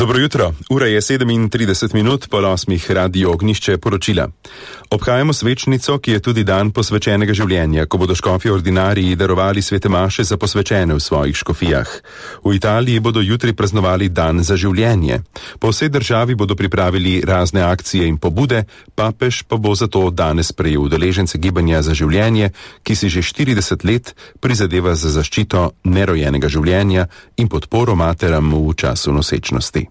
Dobro jutro, ura je 37 po 8. Radio Ognjišče poročila. Obhajamo svečnico, ki je tudi dan posvečenega življenja, ko bodo škofje ordinariji darovali svete maše za posvečene v svojih škofijah. V Italiji bodo jutri praznovali dan za življenje. Po vsej državi bodo pripravili razne akcije in pobude, papež pa bo zato danes sprejel udeležence gibanja za življenje, ki si že 40 let prizadeva za zaščito nerojenega življenja in podporo materam v času nosečnosti.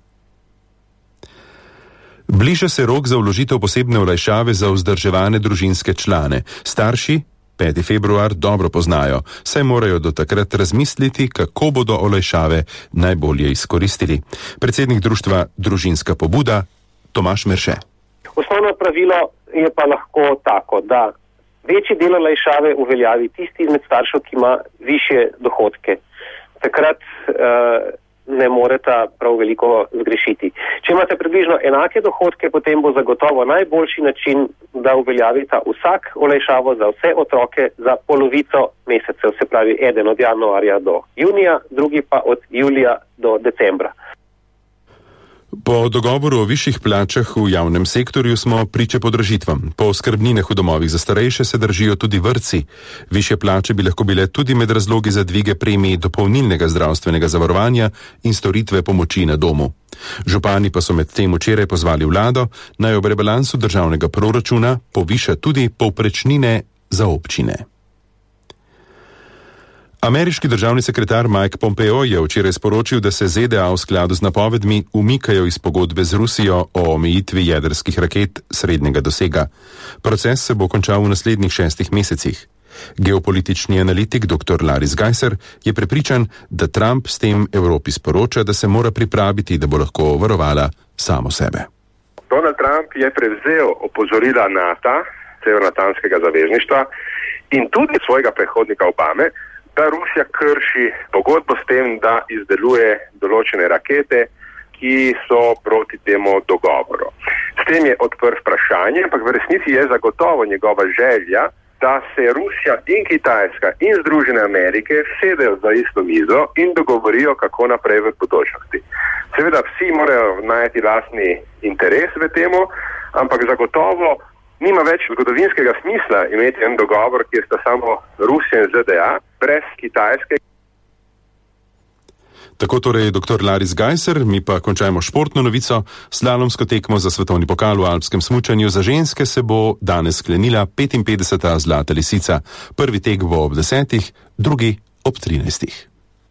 Bliža se rok za vložitev posebne olajšave za vzdrževane družinske člane. Starši 5. februar dobro poznajo, saj morajo do takrat razmisliti, kako bodo olajšave najbolje izkoristili. Predsednik društva Družinska pobuda Tomaž Merše. Osnovno pravilo je pa lahko tako, da večji del olajšave uveljavi tisti izmed staršev, ki ima višje dohodke. Takrat ne moreta prav veliko zgrešiti. Če imate približno enake dohodke, potem bo zagotovo najboljši način, da uveljavita vsak olajšavo za vse otroke za polovico mesecev, se pravi eden od januarja do junija, drugi pa od julija do decembra. Po dogovoru o višjih plačah v javnem sektorju smo priče podražitvam. Po oskrbninah v domovih za starejše se držijo tudi vrtci. Višje plače bi lahko bile tudi med razlogi za dvige premij dopolnilnega zdravstvenega zavarovanja in storitve pomoči na domu. Župani pa so med tem včeraj pozvali vlado, naj ob rebalansu državnega proračuna poviša tudi povprečnine za občine. Ameriški državni sekretar Mike Pompeo je včeraj sporočil, da se ZDA v skladu z napovedmi umikajo iz pogodbe z Rusijo o omejitvi jedrskih raket srednjega dosega. Proces se bo končal v naslednjih 6 mesecih. Geopolitični analitik dr. Laris Geiser je prepričan, da Trump s tem Evropi sporoča, da se mora pripraviti, da bo lahko varovala samo sebe. Donald Trump je prevzel opozorila NATO, Severnoatlantskega zavezništva, in tudi svojega predhodnika Obame, da Rusija krši pogodbo s tem, da izdeluje določene rakete, ki so proti temu dogovoru. S tem je odprt vprašanje, ampak v resnici je zagotovo njegova želja, da se Rusija in Kitajska in Združene Amerike sedejo za isto mizo in dogovorijo, kako naprej v bodočnosti. Seveda vsi morajo najti lastni interes v temu, ampak zagotovo nima več zgodovinskega smisla imeti en dogovor, kjer sta samo Rusija in ZDA, brez Kitajske. Tako torej dr. Laris Geiser, mi pa končajmo športno novico. Slalomsko tekmo za svetovni pokal v alpskem smučanju za ženske se bo danes sklenila 55. Zlata lisica. Prvi tek bo ob 10, drugi ob 13.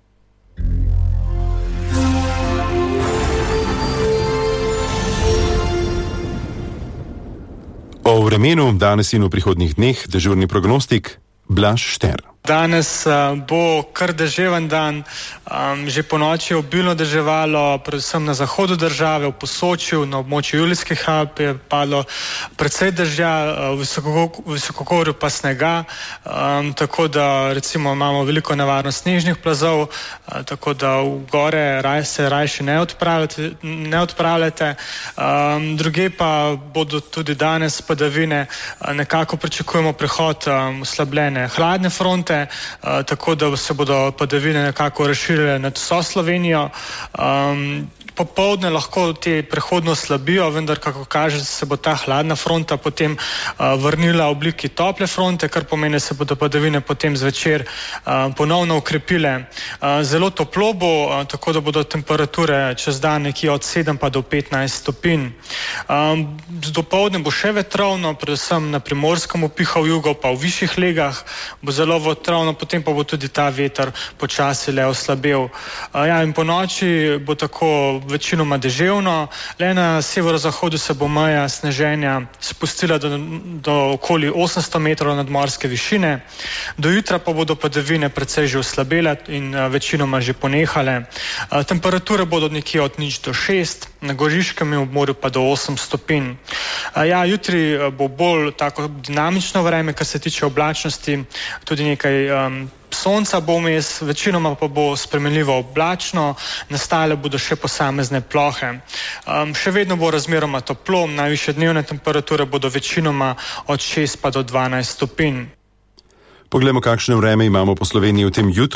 O vremenu danes in v prihodnjih dneh dežurni prognostik Blaž Šter. Danes bo kar deževen dan, že po noči obilno deževalo, predvsem na zahodu države, v Posočju, na območju Julijskih Alp je padlo precej dežja, v visokogorju pa snega, tako da recimo imamo veliko nevarnost snežnih plazov, tako da v gore se rajši ne odpravljate. Druge pa bodo tudi danes padavine, nekako pričakujemo prehod oslabljene hladne fronte, tako da se bodo padavine nekako razširile nad vso Slovenijo. Popoldne lahko te prehodno slabijo, vendar kako kaže, se bo ta hladna fronta potem vrnila v obliki tople fronte, kar pomeni, da se bodo padavine potem zvečer ponovno ukrepile. Zelo toplo bo, tako da bodo temperature čez dan nekje od 7 pa do 15 stopinj. Dopoldne bo še vetrovno, predvsem na Primorskem piha v jugo, pa v višjih legah bo zelo vetrovno, potem pa bo tudi ta veter počasi le oslabel. In po noči bo tako večinoma deževno, le na severozahodu se bo meja sneženja spustila do okoli 800 metrov nadmorske višine. Do jutra pa bodo padavine precej že oslabele in večinoma že ponehale. Temperature bodo nekje od 0 do 6, na Goriškem območju pa do 8 stopinj. Jutri bo bolj tako dinamično vreme, kar se tiče oblačnosti, tudi nekaj sonca bo vmes, večinoma pa bo spremenljivo oblačno, nastale bodo še posamezne plohe. Še vedno bo razmeroma toplo, najvišje dnevne temperature bodo večinoma od 6 pa do 12 stopinj. Poglejmo, kakšno vreme imamo po Sloveniji v tem jutru.